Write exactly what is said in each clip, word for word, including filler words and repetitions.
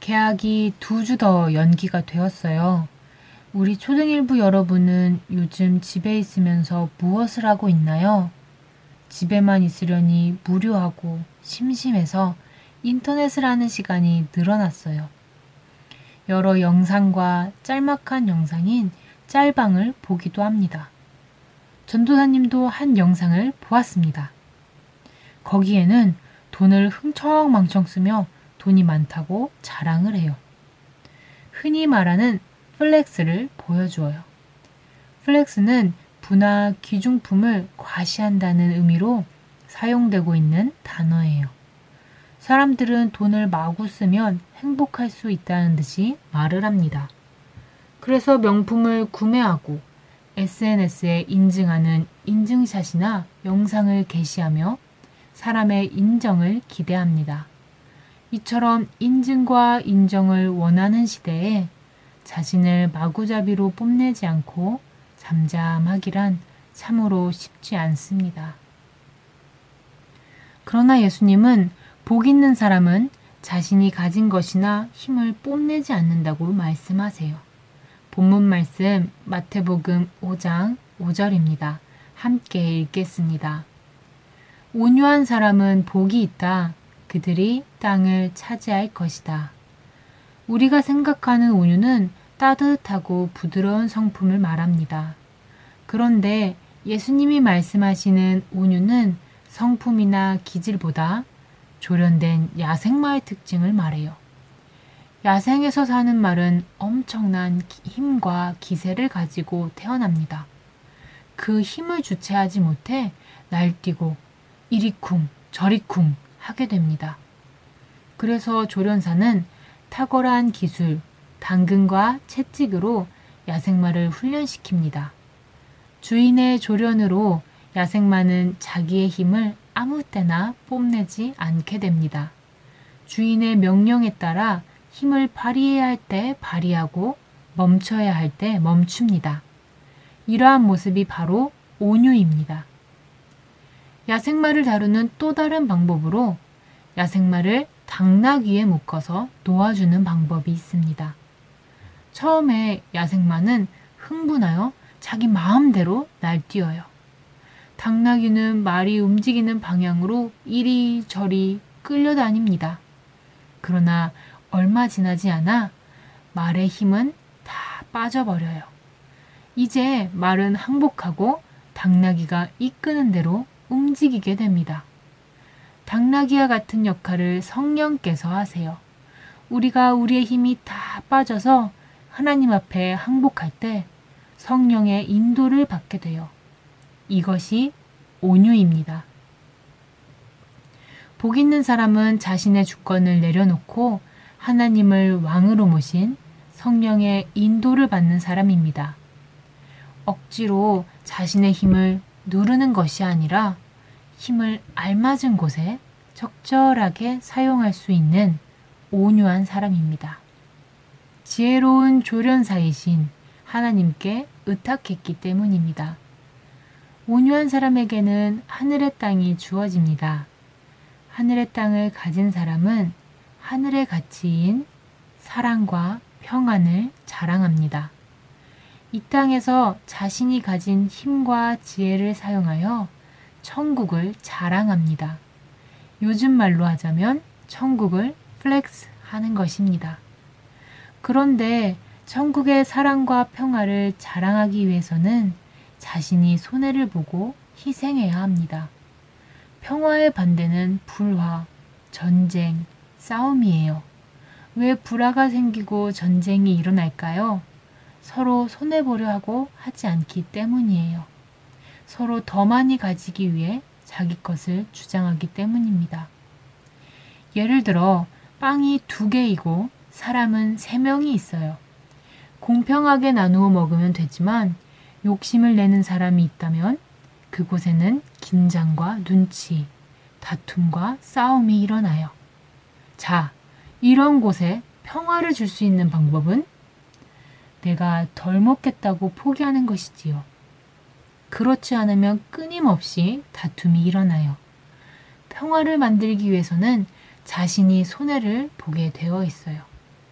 개학이 두 주 더 연기가 되었어요. 우리 초등일부 여러분은 요즘 집에 있으면서 무엇을 하고 있나요? 집에만 있으려니 무료하고 심심해서 인터넷을 하는 시간이 늘어났어요. 여러 영상과 짤막한 영상인 짤방을 보기도 합니다. 전도사님도 한 영상을 보았습니다. 거기에는 돈을 흥청망청 쓰며 돈이 많다고 자랑을 해요. 흔히 말하는 플렉스를 보여주어요. 플렉스는 부나 귀중품을 과시한다는 의미로 사용되고 있는 단어예요. 사람들은 돈을 마구 쓰면 행복할 수 있다는 듯이 말을 합니다. 그래서 명품을 구매하고 에스엔에스에 인증하는 인증샷이나 영상을 게시하며 사람의 인정을 기대합니다. 이처럼 인증과 인정을 원하는 시대에 자신을 마구잡이로 뽐내지 않고 잠잠하기란 참으로 쉽지 않습니다. 그러나 예수님은 복 있는 사람은 자신이 가진 것이나 힘을 뽐내지 않는다고 말씀하세요. 본문 말씀 마태복음 오 장 오 절입니다. 함께 읽겠습니다. 온유한 사람은 복이 있다. 그들이 땅을 차지할 것이다. 우리가 생각하는 온유는 따뜻하고 부드러운 성품을 말합니다. 그런데 예수님이 말씀하시는 온유는 성품이나 기질보다 조련된 야생마의 특징을 말해요. 야생에서 사는 말은 엄청난 힘과 기세를 가지고 태어납니다. 그 힘을 주체하지 못해 날뛰고 이리쿵 저리쿵 하게 됩니다. 그래서 조련사는 탁월한 기술, 당근과 채찍으로 야생마를 훈련시킵니다. 주인의 조련으로 야생마는 자기의 힘을 아무 때나 뽐내지 않게 됩니다. 주인의 명령에 따라 힘을 발휘해야 할 때 발휘하고 멈춰야 할 때 멈춥니다. 이러한 모습이 바로 온유입니다. 야생마를 다루는 또 다른 방법으로 야생마를 당나귀에 묶어서 놓아주는 방법이 있습니다. 처음에 야생마는 흥분하여 자기 마음대로 날뛰어요. 당나귀는 말이 움직이는 방향으로 이리저리 끌려다닙니다. 그러나 얼마 지나지 않아 말의 힘은 다 빠져버려요. 이제 말은 항복하고 당나귀가 이끄는 대로 움직이게 됩니다. 당나귀와 같은 역할을 성령께서 하세요. 우리가 우리의 힘이 다 빠져서 하나님 앞에 항복할 때 성령의 인도를 받게 돼요. 이것이 온유입니다. 복 있는 사람은 자신의 주권을 내려놓고 하나님을 왕으로 모신 성령의 인도를 받는 사람입니다. 억지로 자신의 힘을 누르는 것이 아니라 힘을 알맞은 곳에 적절하게 사용할 수 있는 온유한 사람입니다. 지혜로운 조련사이신 하나님께 의탁했기 때문입니다. 온유한 사람에게는 하늘의 땅이 주어집니다. 하늘의 땅을 가진 사람은 하늘의 가치인 사랑과 평안을 자랑합니다. 이 땅에서 자신이 가진 힘과 지혜를 사용하여 천국을 자랑합니다. 요즘 말로 하자면 천국을 플렉스 하는 것입니다. 그런데 천국의 사랑과 평화를 자랑하기 위해서는 자신이 손해를 보고 희생해야 합니다. 평화의 반대는 불화, 전쟁, 싸움이에요. 왜 불화가 생기고 전쟁이 일어날까요? 서로 손해보려 하고 하지 않기 때문이에요. 서로 더 많이 가지기 위해 자기 것을 주장하기 때문입니다. 예를 들어 빵이 두 개이고 사람은 세 명이 있어요. 공평하게 나누어 먹으면 되지만 욕심을 내는 사람이 있다면 그곳에는 긴장과 눈치, 다툼과 싸움이 일어나요. 자, 이런 곳에 평화를 줄 수 있는 방법은 내가 덜 먹겠다고 포기하는 것이지요. 그렇지 않으면 끊임없이 다툼이 일어나요. 평화를 만들기 위해서는 자신이 손해를 보게 되어 있어요.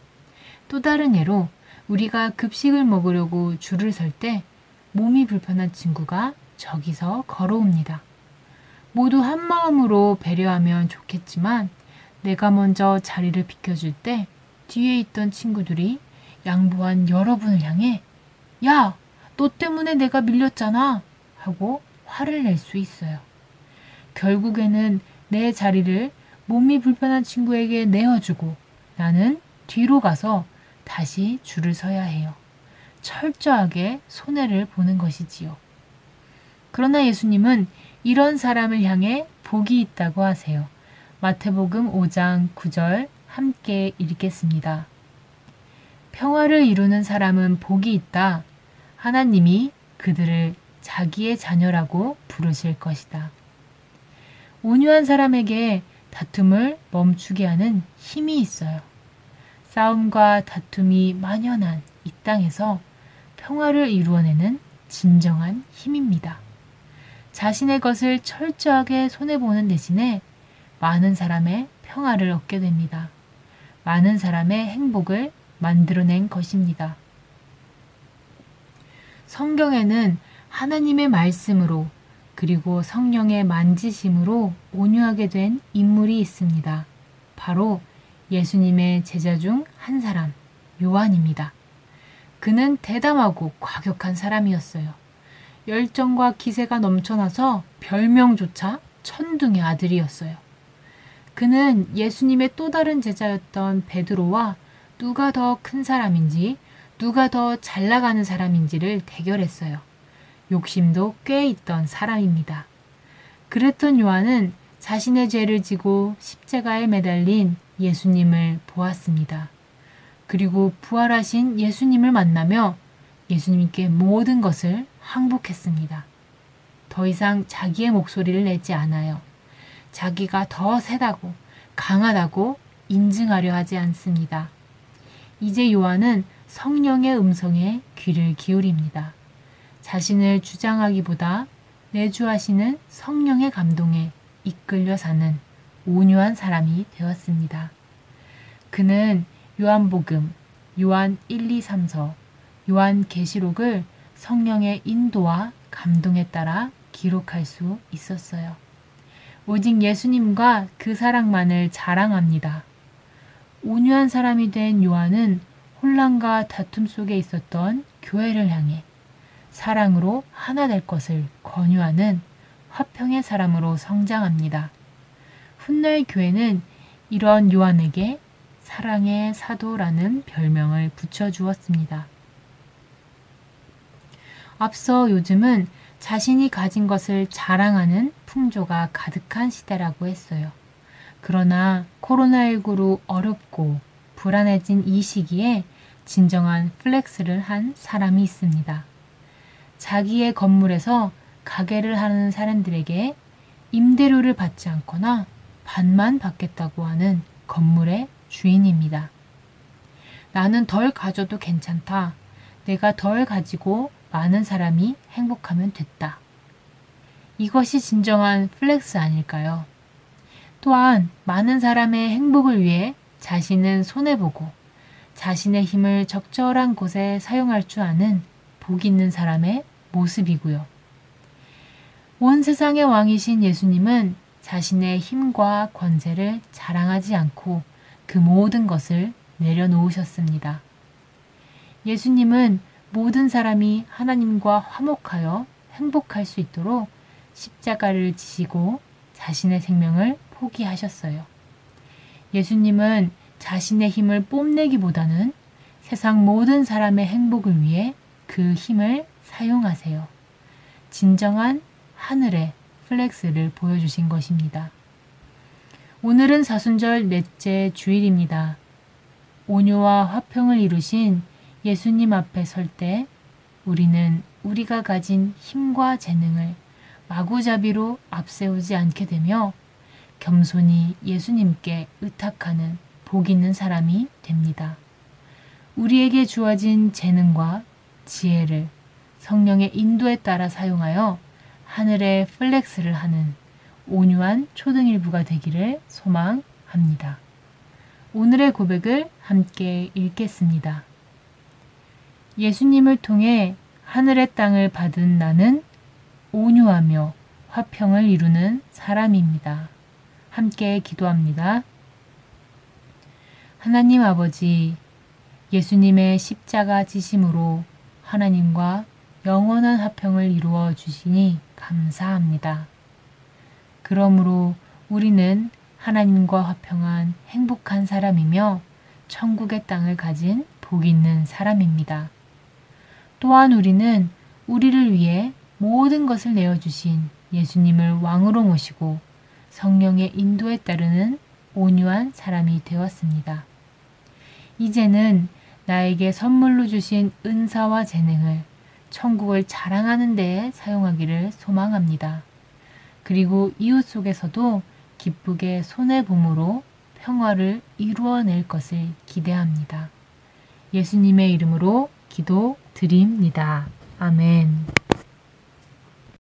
또 다른 예로 우리가 급식을 먹으려고 줄을 설 때 몸이 불편한 친구가 저기서 걸어옵니다. 모두 한마음으로 배려하면 좋겠지만 내가 먼저 자리를 비켜줄 때 뒤에 있던 친구들이 양보한 여러분을 향해 야, 너 때문에 내가 밀렸잖아 하고 화를 낼 수 있어요. 결국에는 내 자리를 몸이 불편한 친구에게 내어주고 나는 뒤로 가서 다시 줄을 서야 해요. 철저하게 손해를 보는 것이지요. 그러나 예수님은 이런 사람을 향해 복이 있다고 하세요. 마태복음 오 장 구 절 함께 읽겠습니다. 평화를 이루는 사람은 복이 있다. 하나님이 그들을 자기의 자녀라고 부르실 것이다. 온유한 사람에게 다툼을 멈추게 하는 힘이 있어요. 싸움과 다툼이 만연한 이 땅에서 평화를 이루어내는 진정한 힘입니다. 자신의 것을 철저하게 손해보는 대신에 많은 사람의 평화를 얻게 됩니다. 많은 사람의 행복을 만들어낸 것입니다. 성경에는 하나님의 말씀으로 그리고 성령의 만지심으로 온유하게 된 인물이 있습니다. 바로 예수님의 제자 중 한 사람, 요한입니다. 그는 대담하고 과격한 사람이었어요. 열정과 기세가 넘쳐나서 별명조차 천둥의 아들이었어요. 그는 예수님의 또 다른 제자였던 베드로와 누가 더 큰 사람인지, 누가 더 잘 나가는 사람인지를 대결했어요. 욕심도 꽤 있던 사람입니다. 그랬던 요한은 자신의 죄를 지고 십자가에 매달린 예수님을 보았습니다. 그리고 부활하신 예수님을 만나며 예수님께 모든 것을 항복했습니다. 더 이상 자기의 목소리를 내지 않아요. 자기가 더 세다고 강하다고 인증하려 하지 않습니다. 이제 요한은 성령의 음성에 귀를 기울입니다. 자신을 주장하기보다 내주하시는 성령의 감동에 이끌려 사는 온유한 사람이 되었습니다. 그는 요한복음, 요한 일, 이, 삼서, 요한계시록을 성령의 인도와 감동에 따라 기록할 수 있었어요. 오직 예수님과 그 사랑만을 자랑합니다. 온유한 사람이 된 요한은 혼란과 다툼 속에 있었던 교회를 향해 사랑으로 하나 될 것을 권유하는 화평의 사람으로 성장합니다. 훗날 교회는 이런 요한에게 사랑의 사도라는 별명을 붙여주었습니다. 앞서 요즘은 자신이 가진 것을 자랑하는 풍조가 가득한 시대라고 했어요. 그러나 코로나십구로 어렵고 불안해진 이 시기에 진정한 플렉스를 한 사람이 있습니다. 자기의 건물에서 가게를 하는 사람들에게 임대료를 받지 않거나 반만 받겠다고 하는 건물의 주인입니다. 나는 덜 가져도 괜찮다. 내가 덜 가지고 많은 사람이 행복하면 됐다. 이것이 진정한 플렉스 아닐까요? 또한 많은 사람의 행복을 위해 자신은 손해보고 자신의 힘을 적절한 곳에 사용할 줄 아는 복 있는 사람의 모습이고요. 온 세상의 왕이신 예수님은 자신의 힘과 권세를 자랑하지 않고 그 모든 것을 내려놓으셨습니다. 예수님은 모든 사람이 하나님과 화목하여 행복할 수 있도록 십자가를 지시고 자신의 생명을 포기하셨어요. 예수님은 자신의 힘을 뽐내기보다는 세상 모든 사람의 행복을 위해 그 힘을 사용하세요. 진정한 하늘의 플렉스를 보여주신 것입니다. 오늘은 사순절 넷째 주일입니다. 온유와 화평을 이루신 예수님 앞에 설 때 우리는 우리가 가진 힘과 재능을 마구잡이로 앞세우지 않게 되며 겸손히 예수님께 의탁하는 복 있는 사람이 됩니다. 우리에게 주어진 재능과 지혜를 성령의 인도에 따라 사용하여 하늘의 플렉스를 하는 온유한 초등일부가 되기를 소망합니다. 오늘의 고백을 함께 읽겠습니다. 예수님을 통해 하늘의 땅을 받은 나는 온유하며 화평을 이루는 사람입니다. 함께 기도합니다. 하나님 아버지, 예수님의 십자가 지심으로 하나님과 영원한 화평을 이루어 주시니 감사합니다. 그러므로 우리는 하나님과 화평한 행복한 사람이며 천국의 땅을 가진 복 있는 사람입니다. 또한 우리는 우리를 위해 모든 것을 내어주신 예수님을 왕으로 모시고 성령의 인도에 따르는 온유한 사람이 되었습니다. 이제는 나에게 선물로 주신 은사와 재능을 천국을 자랑하는 데에 사용하기를 소망합니다. 그리고 이웃 속에서도 기쁘게 손해봄으로 평화를 이루어낼 것을 기대합니다. 예수님의 이름으로 기도드립니다. 아멘.